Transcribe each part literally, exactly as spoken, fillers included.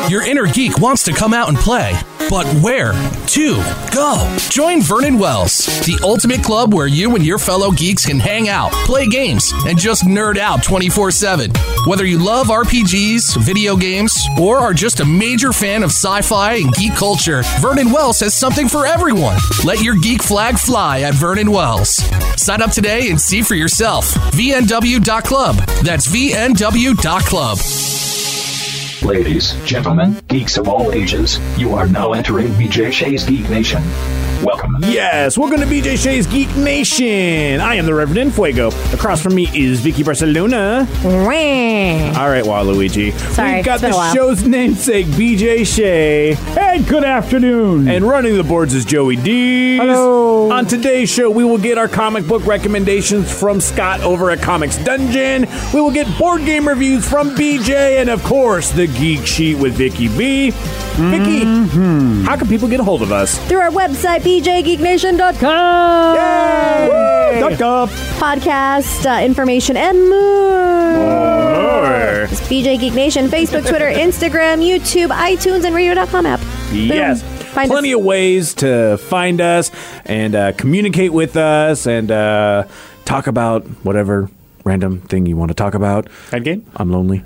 Your inner geek wants to come out and play, but where to go? Join Vernon Wells, the ultimate club where you and your fellow geeks can hang out, play games, and just nerd out twenty-four seven. Whether you love R P Gs, video games, or are just a major fan of sci-fi and geek culture, Vernon Wells has something for everyone. Let your geek flag fly at Vernon Wells. Sign up today and see for yourself. V N W dot club. That's V N W dot club. Ladies, gentlemen, geeks of all ages, you are now entering B J Shea's Geek Nation. Welcome. Yes, welcome to B J Shea's Geek Nation. I am the Reverend Fuego. Across from me is Vicky Barcelona. Wah. All right, Waluigi. Sorry, We've got it's been the a while. show's namesake, B J Shea. Hey, good afternoon. And running the boards is Joey D. Hello. On today's show, we will get our comic book recommendations from Scott over at Comics Dungeon. We will get board game reviews from B J. And, of course, the Geek Sheet with Vicky B. Vicky, Mm-hmm. how can people get a hold of us? Through our website, b j geek nation dot com. Yay! Duck up. Podcast, uh, information, and more. More. It's B J Geek Nation, Facebook, Twitter, Instagram, YouTube, iTunes, and radio dot com app. Yes. Boom. Find Plenty us. of ways to find us and uh, communicate with us and uh, talk about whatever random thing you want to talk about. Endgame? I'm lonely.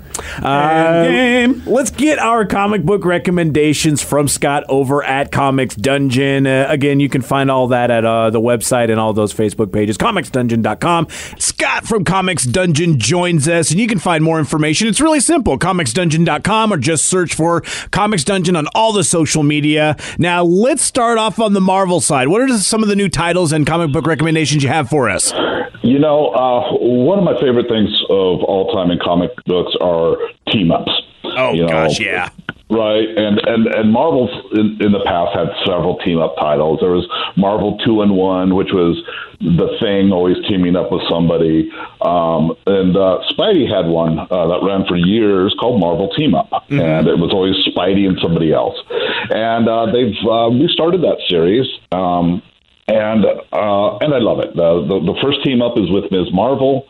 Uh, let's get our comic book recommendations from Scott over at Comics Dungeon. Uh, again, you can find all that at uh, the website and all those Facebook pages, comics dungeon dot com. Scott from Comics Dungeon joins us, and you can find more information. It's really simple, comics dungeon dot com, or just search for Comics Dungeon on all the social media. Now, let's start off on the Marvel side. What are some of the new titles and comic book recommendations you have for us? You know, uh, one of my favorite things of all time in comic books are team-ups. Oh, you know, gosh, yeah. Right, and and and Marvel's in, in the past had several team-up titles. There was Marvel Two in One, which was the Thing always teaming up with somebody, um, and uh, Spidey had one uh, that ran for years called Marvel Team Up, mm-hmm. and it was always Spidey and somebody else. And uh, they've uh, restarted that series. Um, And uh, and I love it. The, the the first team up is with Miz Marvel.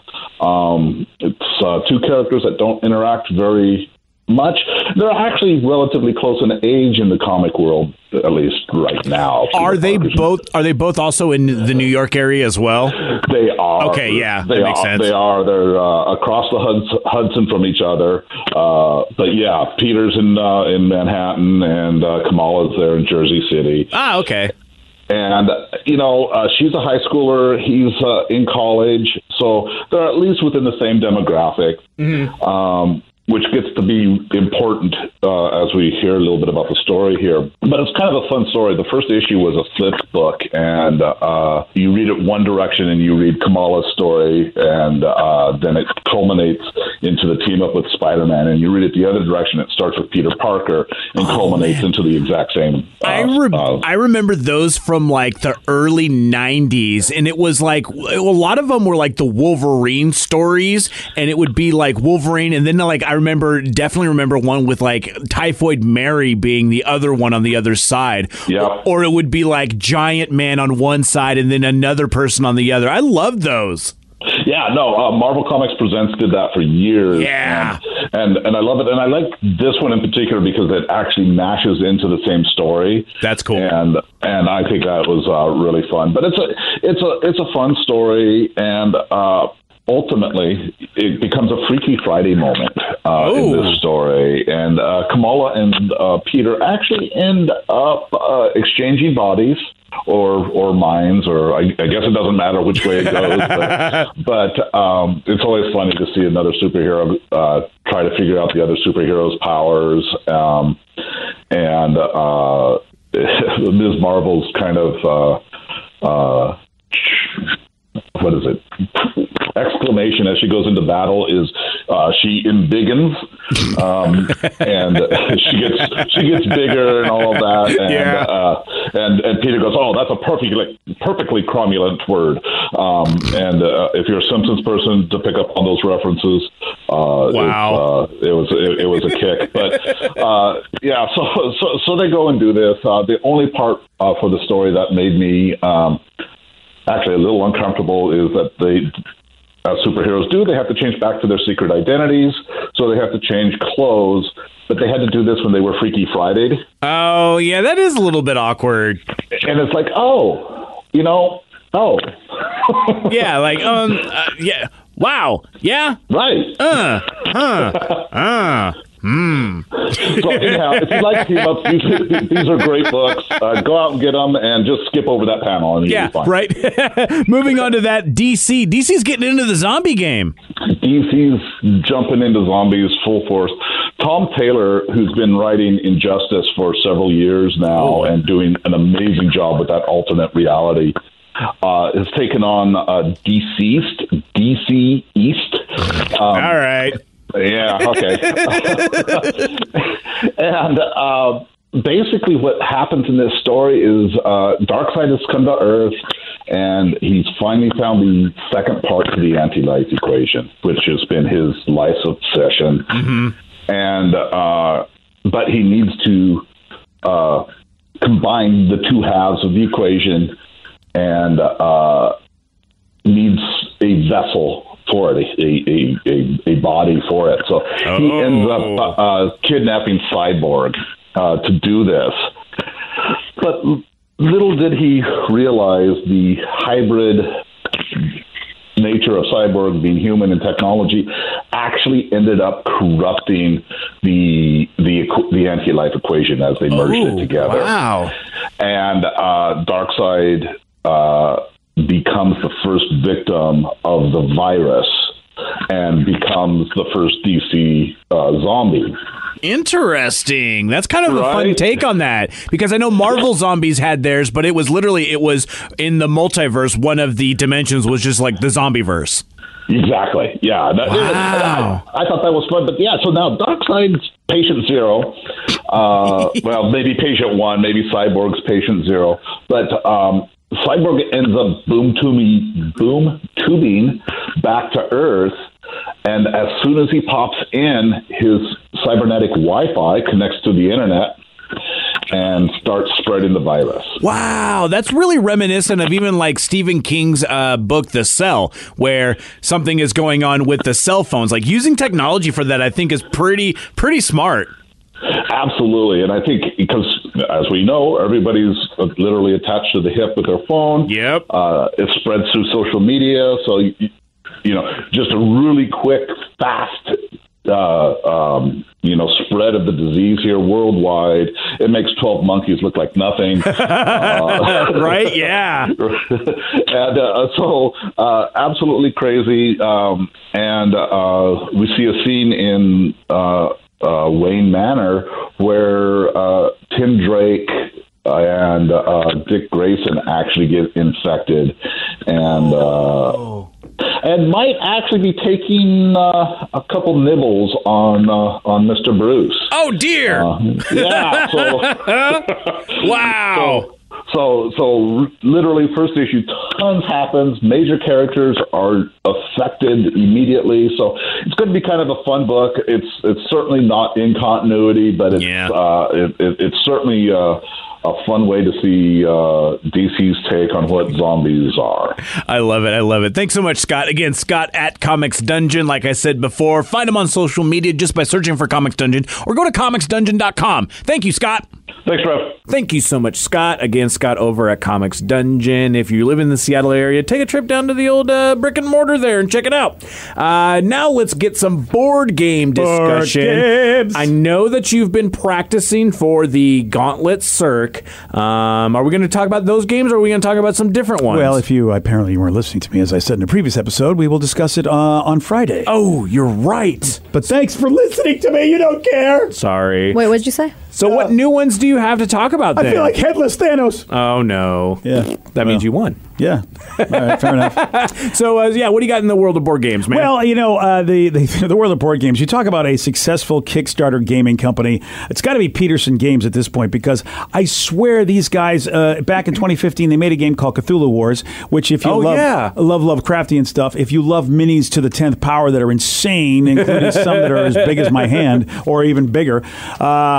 Um, it's uh, two characters that don't interact very much. They're actually relatively close in age in the comic world, at least right now. Are they both? Are they both also in the New York area as well? They are. Okay, yeah, they that makes are, sense. They are. They're uh, across the Hudson, Hudson from each other. Uh, but yeah, Peter's in uh, in Manhattan, and uh, Kamala's there in Jersey City. Ah, okay. And, you know, uh, she's a high schooler. He's uh, in college. So they're at least within the same demographic, mm-hmm. um, which gets to be important uh, as we hear a little bit about the story here. But it's kind of a fun story. The first issue was a flipped book, and uh, you read it one direction and you read Kamala's story, and uh, then it culminates into the team up with Spider-Man, and you read it the other direction. It starts with Peter Parker and oh, culminates man. into the exact same. Uh, I re- uh, I remember those from like the early nineties, and it was like a lot of them were like the Wolverine stories, and it would be like Wolverine, and then like I remember definitely remember one with like Typhoid Mary being the other one on the other side. Yeah. Or, or it would be like Giant Man on one side and then another person on the other. I loved those. Yeah, no, uh, Marvel Comics Presents did that for years. Yeah. And, and and I love it. And I like this one in particular because it actually mashes into the same story. That's cool. And and I think that was uh, really fun. But it's a it's a it's a fun story, and uh, ultimately it becomes a Freaky Friday moment uh, in this story. And uh, Kamala and uh, Peter actually end up uh, exchanging bodies. Or or minds, or I, I guess it doesn't matter which way it goes. but but um, it's always funny to see another superhero uh, try to figure out the other superhero's powers. Um, and uh, Miz Marvel's kind of uh, uh, what is it? Exclamation as she goes into battle is uh, she embiggens, um, and she gets she gets bigger and all of that, and yeah. uh, and and Peter goes, oh, that's a perfectly perfectly cromulent word, um, and uh, if you're a Simpsons person to pick up on those references, uh, wow, it, uh, it was it, it was a kick, but uh, yeah, so so so they go and do this. Uh, the only part uh, for the story that made me um, actually a little uncomfortable is that they as superheroes do. They have to change back to their secret identities, so they have to change clothes. But they had to do this when they were Freaky Friday. Oh, yeah, that is a little bit awkward. And it's like, oh, you know, oh. yeah, like, um, uh, yeah, wow, yeah? Right. Uh, huh, uh, hmm. So anyhow, if you like team ups, these, these are great books. Uh, go out and get them and just skip over that panel. And yeah, you'll be fine. right. Moving on to that, D C. D C's getting into the zombie game. D C's jumping into zombies full force. Tom Taylor, who's been writing Injustice for several years now oh. and doing an amazing job with that alternate reality, uh, has taken on uh, Deceased, D C East. Um, All right. Yeah, okay. and uh, basically what happens in this story is uh, Darkseid has come to Earth, and he's finally found the second part to the anti-life equation, which has been his life's obsession. Mm-hmm. And uh, but he needs to uh, combine the two halves of the equation and uh, needs a vessel for it, a, a, a, a body for it. So oh. he ends up uh, uh, kidnapping Cyborg uh, to do this. But little did he realize the hybrid nature of Cyborg being human and technology actually ended up corrupting the the the anti-life equation as they merged oh, it together. Wow. And uh, Darkseid uh, becomes the first victim of the virus and becomes the first D C uh, zombie. Interesting. That's kind of right? a fun take on that, because I know Marvel Zombies had theirs, but it was literally, it was in the multiverse, one of the dimensions was just like the zombie verse. Exactly. Yeah. That, wow. I, I thought that was fun, but yeah, so now Darkseid's patient zero. Uh, well, maybe patient one, maybe Cyborg's patient zero, but um, Cyborg ends up boom tubing, boom tubing back to Earth, and as soon as he pops in, his cybernetic Wi-Fi connects to the internet and starts spreading the virus. Wow, that's really reminiscent of even like Stephen King's uh, book, The Cell, where something is going on with the cell phones. Like using technology for that, I think is pretty pretty smart. Absolutely, and I think because, as we know, everybody's literally attached to the hip with their phone. Yep. Uh, it spreads through social media, so, you, you know, just a really quick, fast, uh, um, you know, spread of the disease here worldwide. It makes twelve monkeys look like nothing. uh, right, yeah. and uh, so, uh, absolutely crazy. Um, and uh, we see a scene in... Uh, Uh, Wayne Manor, where uh, Tim Drake and uh, Dick Grayson actually get infected, and uh, and might actually be taking uh, a couple nibbles on uh, on Mister Bruce. Oh dear! Uh, yeah. So, wow. So, So, so literally, first issue, tons happens. Major characters are affected immediately. So it's going to be kind of a fun book. It's it's certainly not in continuity, but it's yeah. uh, it, it, it's certainly uh, a fun way to see uh, D C's take on what zombies are. I love it. I love it. Thanks so much, Scott. Again, Scott at Comics Dungeon. Like I said before, find him on social media just by searching for Comics Dungeon, or go to comics dungeon dot com. Thank you, Scott. Thanks, Trev. Thank you so much, Scott. Again, Scott over at Comics Dungeon. If you live in the Seattle area, take a trip down to the old uh, brick and mortar there and check it out. Uh, now let's get some board game discussion. Board I know that you've been practicing for the Gauntlet Cirque. Um, are we going to talk about those games, or are we going to talk about some different ones? Well, if you apparently you weren't listening to me, as I said in a previous episode, we will discuss it uh, on Friday. Oh, you're right. But thanks for listening to me. You don't care. Sorry. Wait, what did you say? So uh, what new ones do you have to talk about then? I feel like headless Thanos. Oh, no. Yeah. That well, means you won. Yeah. All right, fair enough. So, uh, yeah, what do you got in the world of board games, man? Well, you know, uh, the, the the world of board games, you talk about a successful Kickstarter gaming company. It's got to be Peterson Games at this point, because I swear these guys, uh, back in twenty fifteen, they made a game called Cthulhu Wars, which if you oh, love, yeah. love Lovecraftian stuff, if you love minis to the tenth power that are insane, including some that are as big as my hand or even bigger, um, this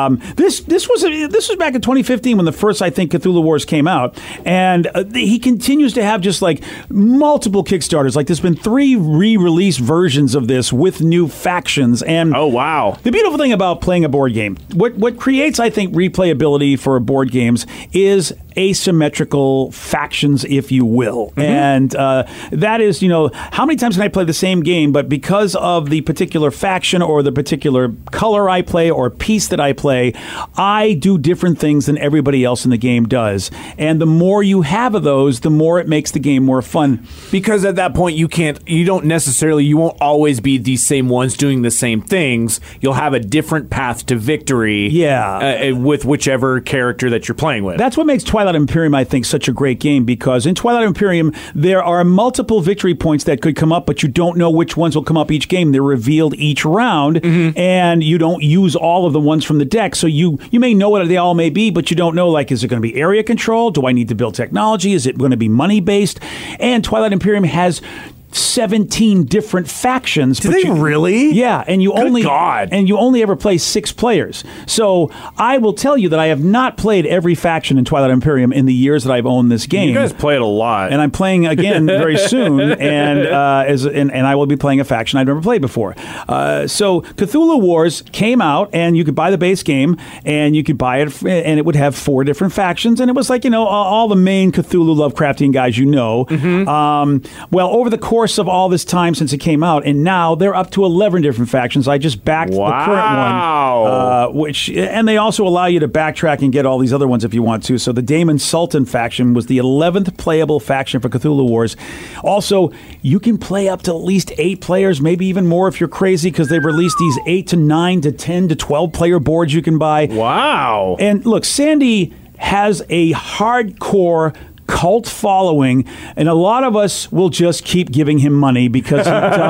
this this was a, this was back in twenty fifteen when the first, I think, Cthulhu Wars came out, and uh, he continues to have just like multiple Kickstarters. Like there's been three re-release versions of this with new factions. And oh wow, the beautiful thing about playing a board game, what what creates, I think, replayability for board games is asymmetrical factions, if you will. Mm-hmm. And uh, that is, you know, how many times can I play the same game, but because of the particular faction or the particular color I play or piece that I play, I do different things than everybody else in the game does. And the more you have of those, the more it makes the game more fun. Because at that point, you can't, you don't necessarily, you won't always be these same ones doing the same things. You'll have a different path to victory. Yeah. Uh, with whichever character that you're playing with. That's what makes Twilight Imperium, I think, such a great game, because in Twilight Imperium, there are multiple victory points that could come up, but you don't know which ones will come up each game. They're revealed each round, mm-hmm. and you don't use all of the ones from the deck. So you, you may know what they all may be, but you don't know, like, is it going to be area control? Do I need to build technology? Is it going to be money-based? And Twilight Imperium has seventeen different factions. Do but they you, really? Yeah, and you Good only God. and you only ever play six players. So I will tell you that I have not played every faction in Twilight Imperium in the years that I've owned this game. You guys play it a lot, and I'm playing again very soon. And uh, as and, and I will be playing a faction I've never played before. Uh, so Cthulhu Wars came out, and you could buy the base game, and you could buy it, and it would have four different factions, and it was like, you know, all, all the main Cthulhu Lovecraftian guys you know. Mm-hmm. Um, well, over the course of all this time since it came out, and now they're up to eleven different factions. I just backed wow. the current one, uh, which and they also allow you to backtrack and get all these other ones if you want to. So the Daemon Sultan faction was the eleventh playable faction for Cthulhu Wars. Also, you can play up to at least eight players, maybe even more if you're crazy, because they've released these eight to nine to ten to twelve player boards you can buy. Wow! And look, Sandy has a hardcore cult following, and a lot of us will just keep giving him money because he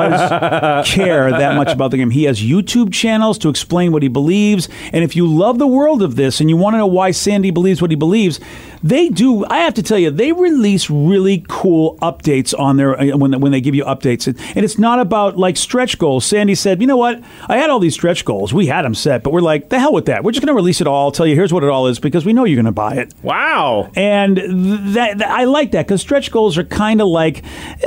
does care that much about the game. He has YouTube channels to explain what he believes, and if you love the world of this and you want to know why Sandy believes what he believes, they do. I have to tell you, they release really cool updates on their when when they give you updates, and it's not about like stretch goals. Sandy said, "You know what? I had all these stretch goals. We had them set, but we're like, the hell with that. We're just going to release it all. Tell you here's what it all is because we know you're going to buy it." Wow! And that, that I like that because stretch goals are kind of like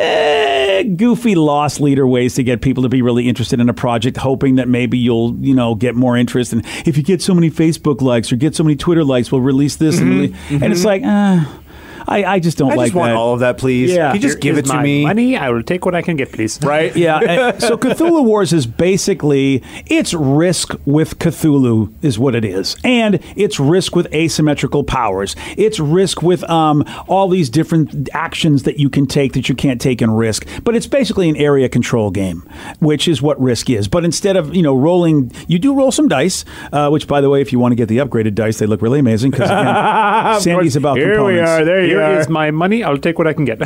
eh, goofy loss leader ways to get people to be really interested in a project, hoping that maybe you'll you know get more interest. And if you get so many Facebook likes or get so many Twitter likes, we'll release this. Mm-hmm. And, release, mm-hmm. and it's like, uh, I, I just don't I like just want that. all of that, please. Yeah. Can you just Here give it is to my me? Money, I will take what I can get, please. Right? Yeah. And so Cthulhu Wars is basically, it's Risk with Cthulhu is what it is. And it's Risk with asymmetrical powers. It's Risk with um, all these different actions that you can take that you can't take in Risk. But it's basically an area control game, which is what Risk is. But instead of, you know, rolling, you do roll some dice, uh, which, by the way, if you want to get the upgraded dice, they look really amazing because Sandy's about Here components. we are. There you Here are. is Here's my money. I'll take what I can get.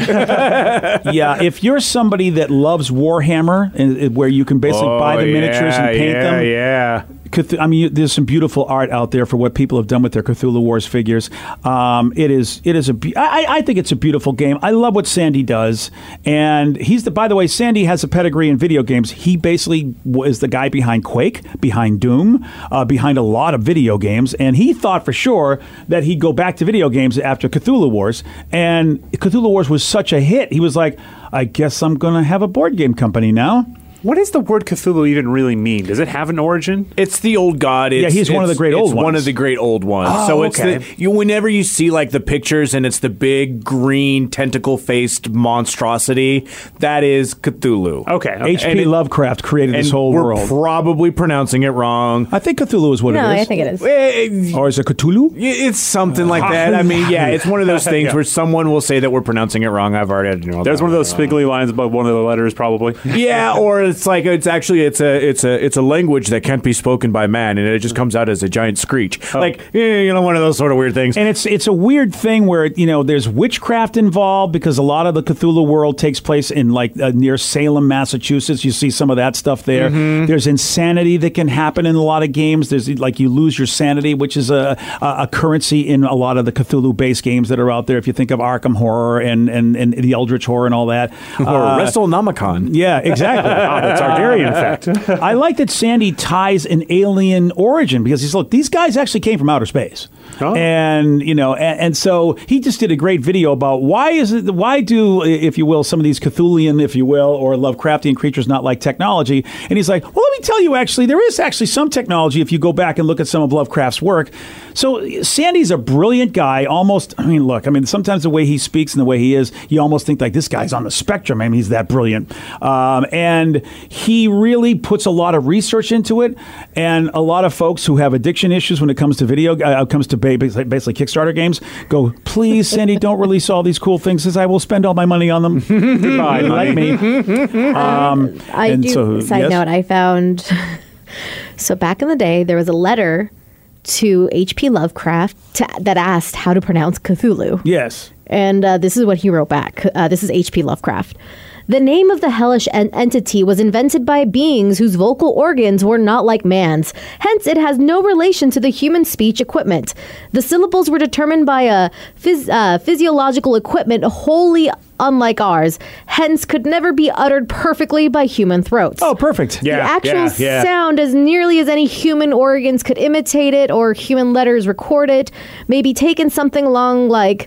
Yeah, if you're somebody that loves Warhammer, and, where you can basically oh, buy the yeah, miniatures and paint yeah, them. Yeah, Cth- I mean, there's some beautiful art out there for what people have done with their Cthulhu Wars figures. Um, it is, it is a. Be- I, I think it's a beautiful game. I love what Sandy does, and he's the. By the way, Sandy has a pedigree in video games. He basically was the guy behind Quake, behind Doom, uh, behind a lot of video games, and he thought for sure that he'd go back to video games after Cthulhu Wars. And Cthulhu Wars was such a hit. He was like, I guess I'm going to have a board game company now. What does the word Cthulhu even really mean? Does it have an origin? it's the old god. It's, Yeah, he's one of the it's- great old it's one ones. of the great old ones. Oh, so it's okay. the you whenever you see like the pictures and it's the big green tentacle faced monstrosity, that is Cthulhu. Okay. okay. H P And it- Lovecraft created And this whole we're world. probably pronouncing it wrong. I think Cthulhu is what No, it is. I think it is. Eh, Or is it Cthulhu? It's something like that. I mean, yeah, it's one of those things where someone will say that we're pronouncing it wrong. I've already you know. There's one of those squiggly lines above one of the letters, probably. Yeah, or it's like it's actually it's a it's a it's a language that can't be spoken by man, and it just comes out as a giant screech, like eh, you know, one of those sort of weird things. And it's it's a weird thing where, you know, there's witchcraft involved because a lot of the Cthulhu world takes place in like uh, near Salem, Massachusetts. You see some of that stuff there. Mm-hmm. There's insanity that can happen in a lot of games. There's like you lose your sanity, which is a a, a currency in a lot of the Cthulhu based games that are out there. If you think of Arkham Horror and and, and the Eldritch Horror and all that, or uh, WrestleNomicon. Yeah, exactly. it's Targaryen effect. I like that Sandy ties an alien origin because he's, look, these guys actually came from outer space. Oh. And, you know, and, and so he just did a great video about why is it, why do, if you will, some of these Cthulhian, if you will, or Lovecraftian creatures not like technology? And he's like, well, let me tell you, actually, there is actually some technology if you go back and look at some of Lovecraft's work. So Sandy's a brilliant guy, almost, I mean, look, I mean, sometimes the way he speaks and the way he is, you almost think like this guy's on the spectrum. I mean, he's that brilliant. Um, and he really puts a lot of research into it. And a lot of folks who have addiction issues when it comes to video, uh, comes to basically, basically Kickstarter games, go, please, Sandy, don't release all these cool things because I will spend all my money on them. Goodbye, like me. Um, I and do, so, side yes? note, I found, so back in the day, there was a letter to H P Lovecraft to, that asked how to pronounce Cthulhu. Yes. And uh, this is what he wrote back. Uh, this is H P Lovecraft. The name of the hellish en- entity was invented by beings whose vocal organs were not like man's. Hence, it has no relation to the human speech equipment. The syllables were determined by a phys- uh, physiological equipment wholly unlike ours. Hence, could never be uttered perfectly by human throats. Oh, perfect. Yeah, The actual yeah, yeah. sound, as nearly as any human organs could imitate it or human letters record it, may be taken something along like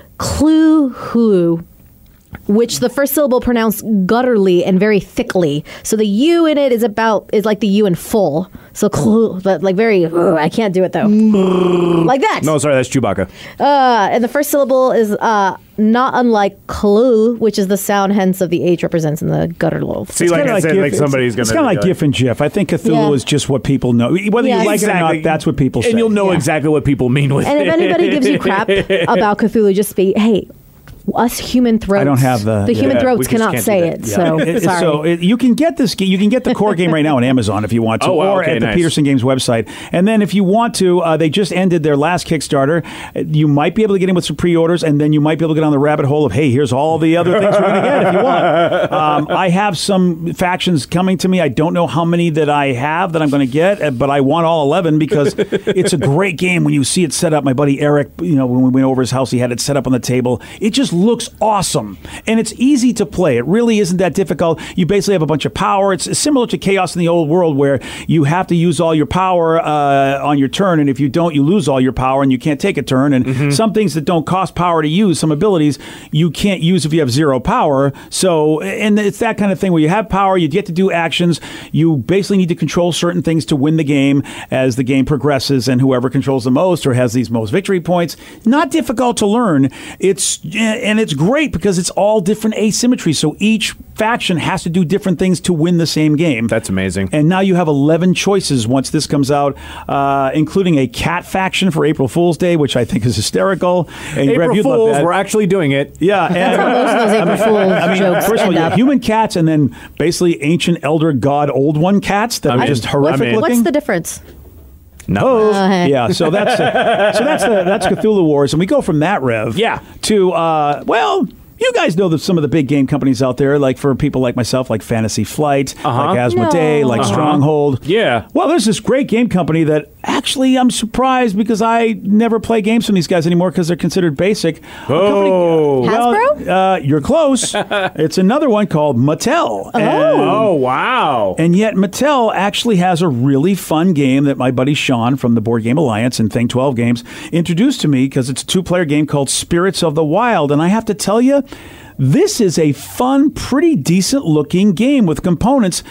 clue-hoo, which the first syllable pronounced gutturally and very thickly. So the U in it is about is like the U in full. So clue, but like very. Ugh, I can't do it though. Like that. No, sorry, that's Chewbacca. Uh, and the first syllable is uh, not unlike clue, which is the sound hence of the H represents in the guttural. See, like kinda I like said, GIF. like somebody's going It's to. kind of like GIF and GIF. I think Cthulhu Yeah. is just what people know. Whether Yeah, you like it or exactly. not, that's what people say. And you'll know Yeah. exactly what people mean with And it. if anybody gives you crap about Cthulhu, just be, hey, us human throats. I don't have the- the human yeah, throats we just cannot can't do say that. it. Yeah. So It- sorry. So it, you can get this. You can get the core game right now on Amazon if you want to, Oh, wow, or okay, at the nice. Peterson Games website. And then if you want to, uh, they just ended their last Kickstarter. You might be able to get in with some pre-orders, and then you might be able to get on the rabbit hole of, hey, here's all the other things we're going to get if you want. Um, I have some factions coming to me. I don't know how many that I have that I'm going to get, uh, but I want all eleven because it's a great game when you see it set up. My buddy Eric, you know, when we went over his house, he had it set up on the table. It just looks awesome, and it's easy to play. It really isn't that difficult. You basically have a bunch of power. It's similar to Chaos in the old world where you have to use all your power uh, on your turn, and if you don't, you lose all your power and you can't take a turn. And Mm-hmm. some things that don't cost power to use, some abilities, you can't use if you have zero power. So, and it's that kind of thing where you have power, you get to do actions. You basically need to control certain things to win the game as the game progresses, and whoever controls the most or has these most victory points. Not difficult to learn. It's and it's great because it's all different asymmetries. So each faction has to do different things to win the same game. That's amazing. And now you have eleven choices once this comes out, uh, including a cat faction for April Fool's Day, which I think is hysterical. And Greg, April you'd love Fools, that. we're actually doing it. Yeah, and, That's how most of those April Fool's I mean, jokes first of all, end you up. have human cats, and then basically ancient elder god old one cats that I are mean, just I horrific mean- looking. What's the difference? No. Oh, Okay. yeah. So that's uh, so that's the, that's Cthulhu Wars, and we go from that rev, Yeah. to uh, well. You guys know that some of the big game companies out there, like for people like myself, like Fantasy Flight, Uh-huh. like Asmodee, No. like Uh-huh. Stronghold. Yeah. Well, there's this great game company that actually I'm surprised because I never play games from these guys anymore because they're considered basic. A company- Oh. well, Hasbro? uh, you're close. It's another one called Mattel. And- Oh, wow. and yet Mattel actually has a really fun game that my buddy Sean from the Board Game Alliance and Thing twelve Games introduced to me because it's a two-player game called Spirits of the Wild. And I have to tell you, this is a fun, pretty decent-looking game with components.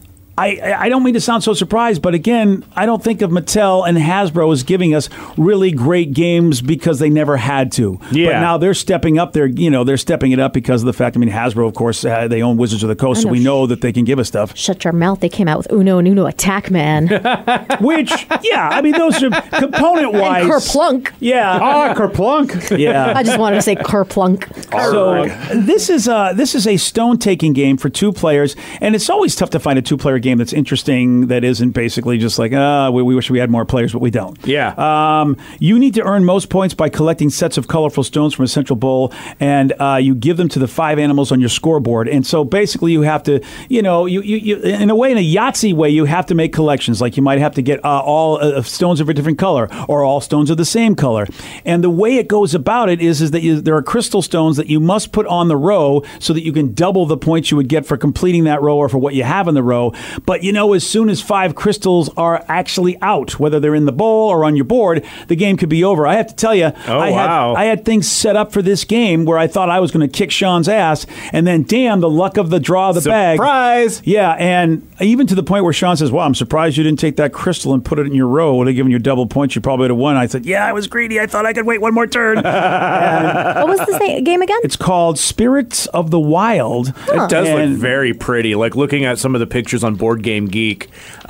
I, I don't mean to sound so surprised, but again, I don't think of Mattel and Hasbro as giving us really great games because they never had to. Yeah. But now they're stepping up. They're you know they're stepping it up because of the fact. I mean, Hasbro, of course, uh, they own Wizards of the Coast, so know. we know that they can give us stuff. Shut your mouth. They came out with Uno and Uno Attack Man. Which, yeah, I mean, those are component wise. And Kerplunk. Yeah. Ah, Kerplunk. Yeah. I just wanted to say Kerplunk. So this is a this is a stone taking game for two players, and it's always tough to find a two player game game that's interesting, that isn't basically just like, ah, we, we wish we had more players, but we don't. Yeah. Um, you need to earn most points by collecting sets of colorful stones from a central bowl, and uh, you give them to the five animals on your scoreboard. And so basically you have to, you know, you, you, you in a way, in a Yahtzee way, you have to make collections. Like you might have to get uh, all uh, stones of a different color or all stones of the same color. And the way it goes about it is, is that you, there are crystal stones that you must put on the row so that you can double the points you would get for completing that row or for what you have in the row. But, you know, as soon as five crystals are actually out, whether they're in the bowl or on your board, the game could be over. I have to tell you, Oh, I, wow. had, I had things set up for this game where I thought I was going to kick Sean's ass, and then, damn, the luck of the draw of the bag. Surprise! Yeah, and even to the point where Sean says, well, I'm surprised you didn't take that crystal and put it in your row. Would have given you double points. You probably would have won. I said, yeah, I was greedy. I thought I could wait one more turn. What was this na- game again? It's called Spirits of the Wild. It does And- look very pretty. Like looking at some of the pictures on Board Game Geek,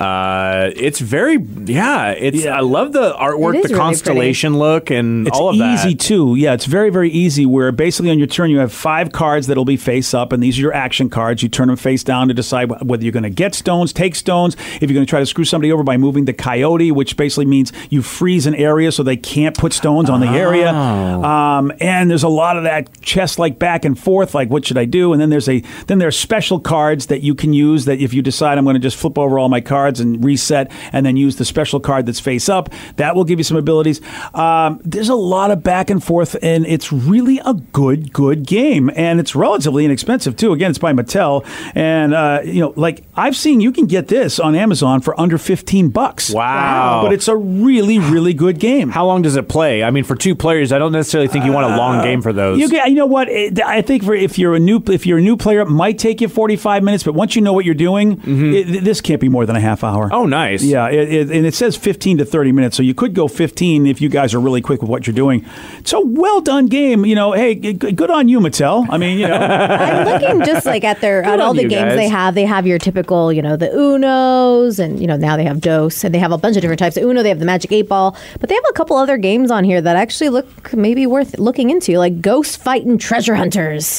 uh, it's very yeah. It's Yeah. I love the artwork, It is the really constellation look, and It's all of that. easy too. Yeah, it's very, very easy. Where basically on your turn you have five cards that'll be face up, and these are your action cards. You turn them face down to decide wh- whether you're going to get stones, take stones. If you're going to try to screw somebody over by moving the coyote, which basically means you freeze an area so they can't put stones on the area. Um, and there's a lot of that chess like back and forth, like what should I do? And then there's a then there's special cards that you can use that if you decide I'm going to just flip over all my cards and reset, and then use the special card that's face up, that will give you some abilities. Um, there's a lot of back and forth, and it's really a good, good game, and it's relatively inexpensive too. Again, it's by Mattel, and uh, you know, like I've seen, you can get this on Amazon for under fifteen bucks. Wow. But it's a really, really good game. How long does it play? I mean, for two players, I don't necessarily think you want a long game for those. You, get, you know what? It, I think for if you're a new if you're a new player, it might take you forty-five minutes. But once you know what you're doing, it, this can't be more than a half hour. oh, nice. Yeah, it, it, and it says fifteen to thirty minutes, so you could go fifteen if you guys are really quick with what you're doing. It's a well done game. You know, hey, g- good on you, Mattel. I mean, you know, I'm looking just like at their at all on the you games guys. they have. They have your typical, you know, the Unos, and you know now they have Dos, and they have a bunch of different types of Uno. They have the Magic Eight Ball, but they have a couple other games on here that actually look maybe worth looking into, like Ghost Fighting Treasure Hunters.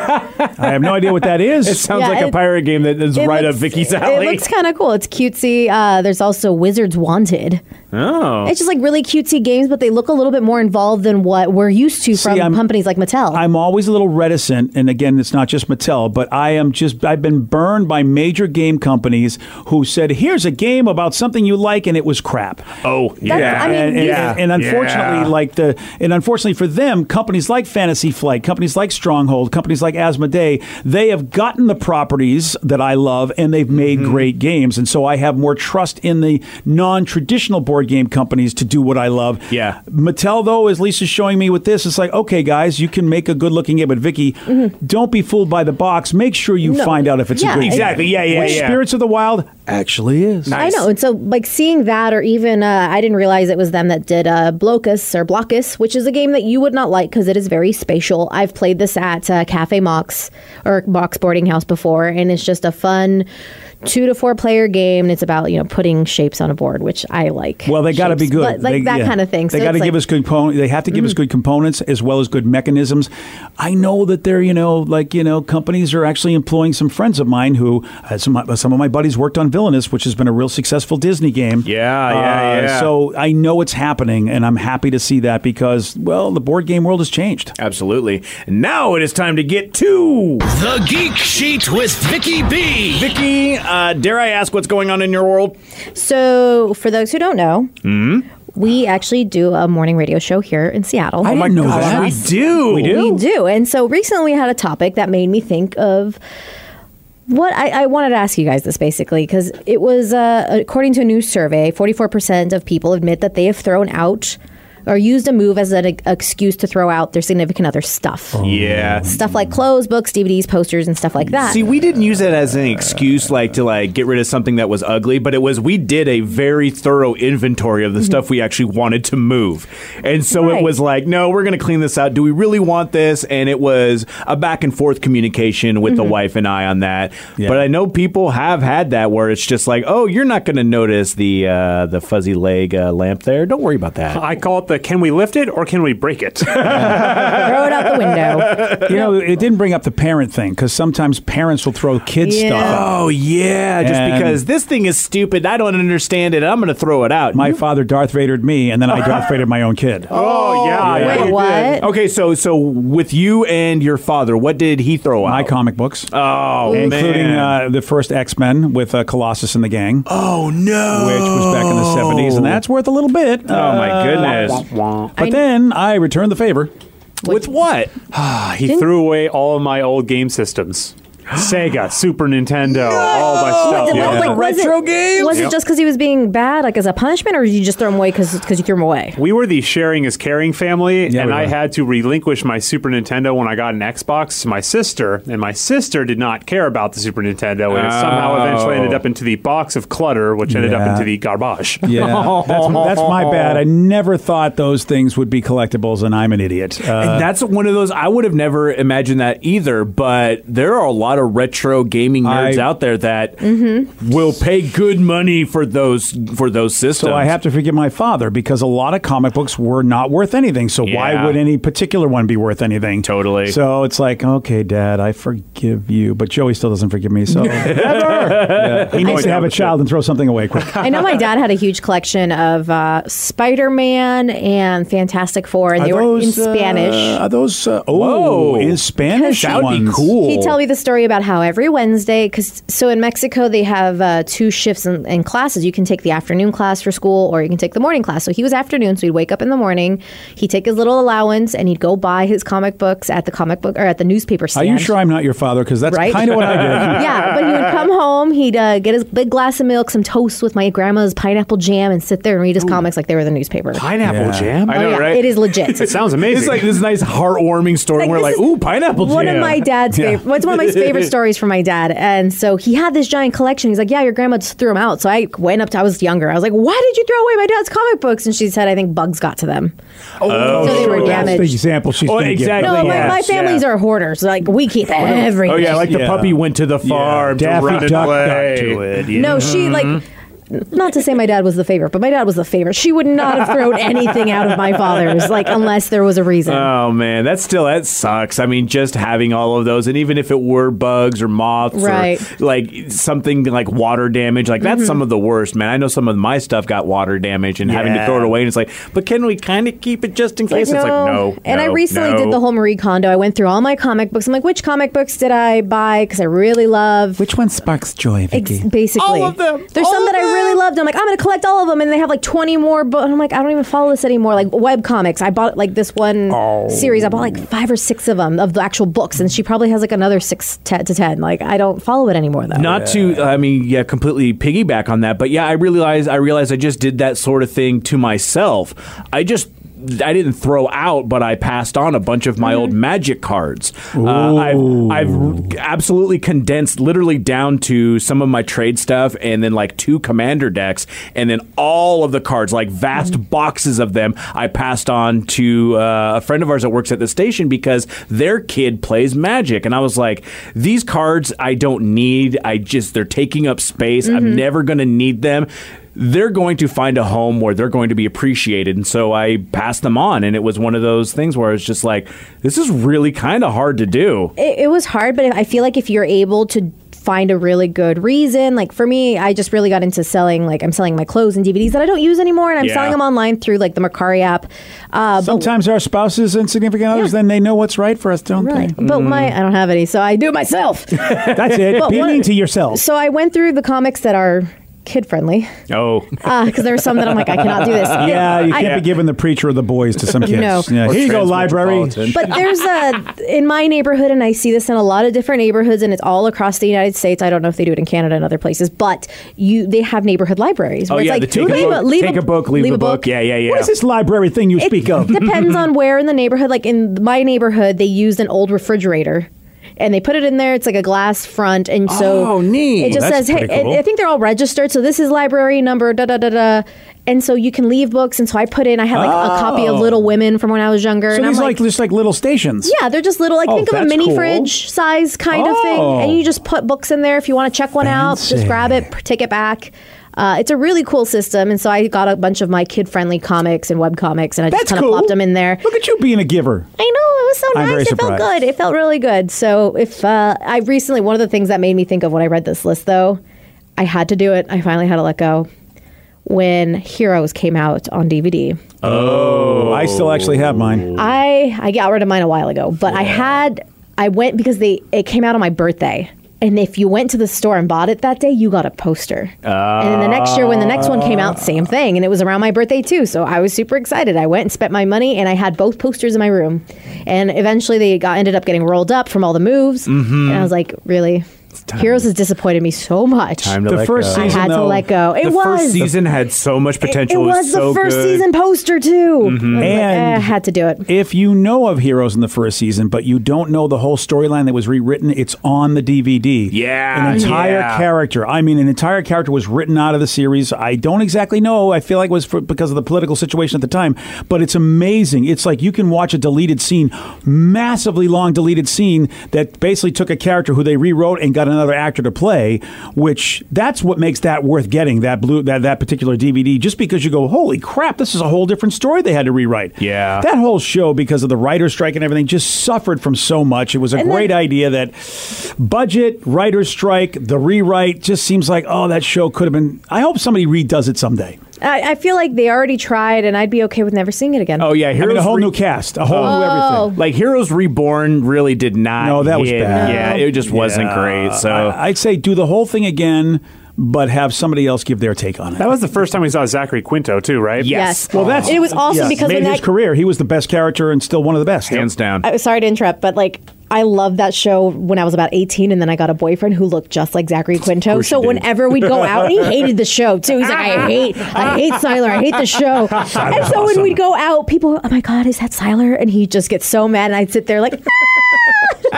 I have no idea what that is. It sounds Yeah, like a it- pirate game that is It right looks- up Vicky's alley. It looks kind of cool. It's cutesy. Uh, there's also Wizards Wanted. oh. It's just like really cutesy games, but they look a little bit more involved than what we're used to from I'm- companies like Mattel. I'm always a little reticent, and again, it's not just Mattel, but I am just, I've been burned by major game companies who said, here's a game about something you like, and it was crap. oh, yeah. That- I mean, and, and, yeah. and unfortunately, Yeah. like the and unfortunately for them, companies like Fantasy Flight, companies like Stronghold, companies like Asmodee, they have gotten the properties that I love, and they've made Mm-hmm. great games. And so I have more trust in the non-traditional board game companies to do what I love. Yeah. Mattel, though, as Lisa's showing me with this, it's like, okay, guys, you can make a good-looking game, but Vicky, don't be fooled by the box. Make sure you No. find out if it's Yeah, a good game. Exactly. Yeah, yeah, Which yeah. Spirits of the Wild actually is. I know. And so, like, seeing that, or even, uh, I didn't realize it was them that did uh, Blocus or Blockus, which is a game that you would not like because it is very spatial. I've played this at uh, Cafe Mox or Mox Boarding House before, and it's just a fun two to four player game, and it's about, you know, putting shapes on a board, which I like. Well, they got to be Shapes, good, but, like They- that yeah. kind of thing. They So got to it's give like- us good components. They have to give us good components as well as good mechanisms. I know that they're, you know, like you know, companies are actually employing some friends of mine who uh, some some of my buddies worked on Villainous, which has been a real successful Disney game. Yeah, yeah, Uh, yeah. So I know it's happening, and I'm happy to see that because, well, the board game world has changed. Absolutely. Now it is time to get to The Geek Sheet with Vicky B. Vicky. Uh, dare I ask what's going on in your world? So, for those who don't know, we actually do a morning radio show here in Seattle. I didn't know gosh, that. we do. We We do. And so recently we had a topic that made me think of what I, I wanted to ask you guys this basically, because it was, uh, according to a new survey, forty-four percent of people admit that they have thrown out or used a move as an e- excuse to throw out their significant other stuff. Yeah. Stuff like clothes, books, D V Ds, posters, and stuff like that. See, we didn't use it as an excuse, like to like get rid of something that was ugly, but it was we did a very thorough inventory of the stuff we actually wanted to move, and so Right. it was like, no, we're going to clean this out. Do we really want this? And it was a back and forth communication with the wife and I on that. Yeah. But I know people have had that where it's just like, oh, you're not going to notice the uh, the fuzzy leg uh, lamp there. Don't worry about that. I call it the the can we lift it or can we break it? Throw it out the window. You know, it didn't bring up the parent thing because sometimes parents will throw kids Yeah. stuff out. Oh, yeah, just And- because this thing is stupid. I don't understand it. I'm going to throw it out. My father Darth Vadered me, and then I Darth Vadered my own kid. Oh, yeah. yeah. Wait, you did. what? Okay, so so with you and your father, what did he throw out? My comic books, Oh, including man. uh, the first X-Men with uh, Colossus and the gang, oh, no. which was back in the seventies, and that's worth a little bit. Oh, my Uh, goodness. But then I returned the favor. With what? He threw away all of my old game systems. Sega, Super Nintendo, all my stuff. What, Yeah. like, was retro it, games? Was Yep. it just because he was being bad, like as a punishment, or did you just throw him away because you threw him away? We were the sharing is caring family, Yeah, and we I were. had to relinquish my Super Nintendo when I got an Xbox to my sister, and my sister did not care about the Super Nintendo, and it somehow eventually ended up into the box of clutter, which ended up Yeah. into the garbage. Yeah, that's, that's my bad. I never thought those things would be collectibles, and I'm an idiot. Uh, And that's one of those, I would have never imagined that either, but there are a lot of retro gaming nerds I- out there that Mm-hmm. will pay good money for those for those systems. So I have to forgive my father because a lot of comic books were not worth anything. So why Yeah. would any particular one be worth anything? Totally. So it's like, okay, Dad, I forgive you, but Joey still doesn't forgive me. So never. He needs to have a child and throw something away quick. I know my dad had a huge collection of uh, Spider-Man and Fantastic Four, and Are they were in those, uh, Spanish. are those? Uh, oh, Whoa. in Spanish. That would be ones. cool. He'd tell me the story about how every Wednesday, because so in Mexico they have uh, two shifts in, in classes. You can take the afternoon class for school, or you can take the morning class. So he was afternoon, so he'd wake up in the morning, he'd take his little allowance, and he'd go buy his comic books at the comic book or at the newspaper Are stand. you sure I'm not your father? Because that's Right? kind of what I did. Yeah, but he would come home, he'd uh, get his big glass of milk, some toast with my grandma's pineapple jam, and sit there and read his comics like they were the newspaper. Pineapple Yeah. jam? I know, Oh, yeah, right? it is legit. It sounds amazing. It's like this nice heartwarming story Like, where this like, is ooh, pineapple jam. One of my dad's Yeah. favorite. What's one of my favorite stories from my dad? And so he had this giant collection. He's like, "Yeah, your grandma just threw them out." So I went up to. I was younger. I was like, "Why did you throw away my dad's comic books?" And she said, "I think bugs got to them." Oh, so they were That's the damaged. example she's Oh, going to exactly. No, my, Yes, my families yeah. are hoarders. Like we keep everything. Oh yeah, like the Yeah. puppy went to the farm to Daffy run and Duck play. got to it. Yeah. No, she like. Not to say my dad was the favorite, but my dad was the favorite. She would not have thrown anything out of my father's, like unless there was a reason. Oh man, that's still that sucks. I mean, just having all of those, and even if it were bugs or moths Right. or like something like water damage, like that's some of the worst, man. I know some of my stuff got water damage, and having to Yeah. throw it away, and it's like, but can we kind of keep it just in case? It's like no. And I no, recently no. did the whole Marie Kondo. I went through all my comic books. I'm like, which comic books did I buy? Because I really love. Which one sparks joy, Vicky? Ex- basically, All of them. There's All some of that I really them. loved. I'm like, I'm going to collect all of them, and they have like twenty more. But I'm like, I don't even follow this anymore. Like web comics, I bought like this one Oh. series. I bought like five or six of them of the actual books, and she probably has like another six te- to ten. Like I don't follow it anymore though. Not to, I mean, yeah, completely piggyback on that, but yeah, I realized, I realized I just did that sort of thing to myself. I just. I didn't throw out, but I passed on a bunch of my Mm-hmm. old Magic cards. Uh, I've, I've absolutely condensed, literally down to some of my trade stuff, and then like two commander decks, and then all of the cards, like vast Mm-hmm. boxes of them. I passed on to uh, a friend of ours that works at the station because their kid plays Magic, and I was like, these cards I don't need. I just they're taking up space. Mm-hmm. I'm never going to need them. They're going to find a home where they're going to be appreciated. And so I passed them on. And it was one of those things where it's just like, this is really kind of hard to do. it, it was hard, but I feel like if you're able to find a really good reason, like for me, I just really got into selling, like I'm selling my clothes and D V Ds that I don't use anymore, and I'm Yeah. selling them online through like the Mercari app. Uh, but Sometimes our spouses and significant others, then they know what's right for us, don't Right. they? But my I don't have any, so I do it myself. That's it. But Be one- mean to yourself. So I went through the comics that are kid friendly Oh, because there are some that I'm like I cannot do this. Yeah, you I- can't be giving the preacher or the boys to some kids. No. Yeah, Or here you go, library. Transmetropolitan. But there's a in my neighborhood, and I see this in a lot of different neighborhoods, and it's all across the United States. I don't know if they do it in Canada and other places, but you they have neighborhood libraries. oh where yeah, it's the like, take, a leave book, leave take a book, leave, a book. Yeah, yeah, yeah. What is this library thing you It speak of? depends on where in the neighborhood. Like in my neighborhood, they used an old refrigerator. And they put it in there. It's like a glass front, and so Oh, neat. it just That's says, "Hey." pretty cool. I I think they're all registered. So this is library number da da da da, and so you can leave books. And so I put in. I had like a copy of Oh. Little Women from when I was younger. So and these I'm like, just like little stations. yeah, they're just little. Like Oh, think of a that's mini cool. fridge size kind of thing, Oh. and you just put books in there. If you want to check one out, Fancy. just grab it, take it back. Uh, it's a really cool system, and so I got a bunch of my kid-friendly comics and web comics, and I just That's kind of cool. plopped them in there. Look at you being a giver. I know, it was so I'm very nice. It felt surprised. good. It felt really good. So if uh, I recently, one of the things that made me think of when I read this list, though, I had to do it. I finally had to let go. When Heroes came out on D V D. Oh, I still actually have mine. I I got rid of mine a while ago, but I had I went because they it came out on my birthday. And if you went to the store and bought it that day, you got a poster. Uh, and then the next year when the next one came out, same thing. And it was around my birthday too. So I was super excited. I went and spent my money and I had both posters in my room. And eventually they got ended up getting rolled up from all the moves. Mm-hmm. And I was like, really? Heroes has disappointed me so much. Time to The let first go. I season, had to though, let go. It the was. first season had so much It, potential. it was so the first good. season poster too. I was like, And eh, I had to do it. If you know of Heroes in the first season, but you don't know the whole storyline that was rewritten, it's on the D V D. Yeah, An entire yeah. character. I mean, an entire character was written out of the series. I don't exactly know. I feel like it was for, because of the political situation at the time, but it's amazing. It's like you can watch a deleted scene, massively long deleted scene that basically took a character who they rewrote and got another actor to play, which that's what makes that worth getting, that blue that, that particular D V D, just because you go, holy crap, this is a whole different story they had to rewrite. Yeah. That whole show, because of the writer's strike and everything, just suffered from so much. It was a And great then- idea that budget, writer's strike, the rewrite just seems like, oh, that show could have been. I hope somebody redoes it someday. I, I feel like they already tried, and I'd be okay with never seeing it again. Oh yeah, I Heroes mean, a whole Re- new cast, a whole Oh. new everything. Like Heroes Reborn really did not. No, that was hit. bad. Yeah, it just wasn't Yeah. great. So I, I'd say do the whole thing again, but have somebody else give their take on it. That was the first time we saw Zachary Quinto, too, right? Yes. well, that's It was awesome yeah, because made when his that- career. He was the best character and still one of the best. hands down. I, sorry to interrupt, but like I loved that show when I was about eighteen, and then I got a boyfriend who looked just like Zachary Quinto. course So you did. whenever we'd go out, and he hated the show too. He's like, I hate, I hate Siler, I hate the show. And so when awesome. we'd go out, people, oh my god, is that Siler? And he just gets so mad, and I'd sit there like, like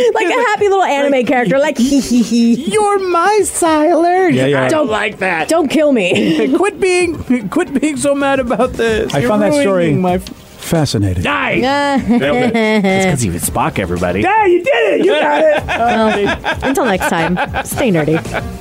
a happy little anime character, like hee hee hee. You're my Siler. Yeah, yeah. I don't Don't- like that. Don't kill me. quit being quit being so mad about this. I You're found that story ruining my fascinating. die. Uh, It's because he was Spock. Everybody. Yeah, you did it. You got it. until next time, stay nerdy.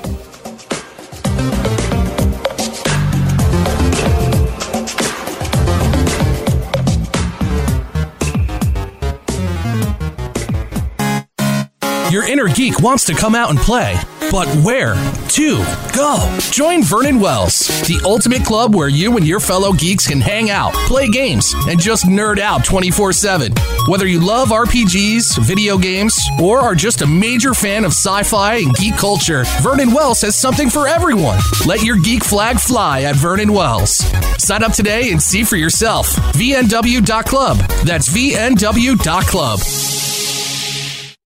Your inner geek wants to come out and play, but where to go? Join Vernon Wells, the ultimate club where you and your fellow geeks can hang out, play games, and just nerd out twenty-four seven. Whether you love R P Gs, video games, or are just a major fan of sci-fi and geek culture, Vernon Wells has something for everyone. Let your geek flag fly at Vernon Wells. Sign up today and see for yourself. V N W dot club. That's V N W dot club.